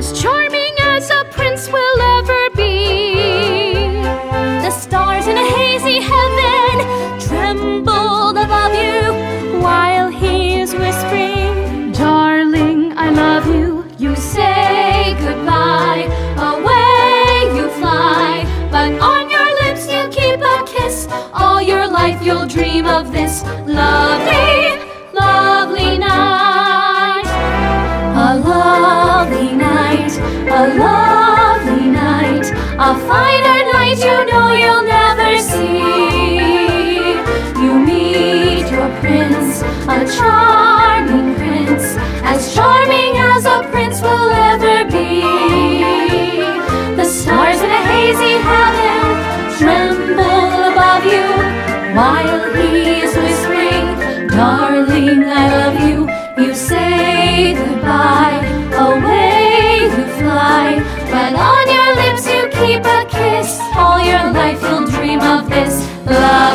as charming as a prince will ever be. The stars in a hazy heaven tremble above you while he is whispering, "Darling, I love you." You say goodbye, away you fly, but on your lips you keep a kiss. All your life you'll dream of this lovely, lovely night. A lovely night, a lovely night, a finer night you know you'll never see. You meet your prince, a charming prince, as charming as a prince will ever be. The stars in a hazy heaven tremble above you while he is whispering, "Darling, I love you." You say goodbye, away you fly, but on your lips you keep a kiss. All your life you'll dream of this love.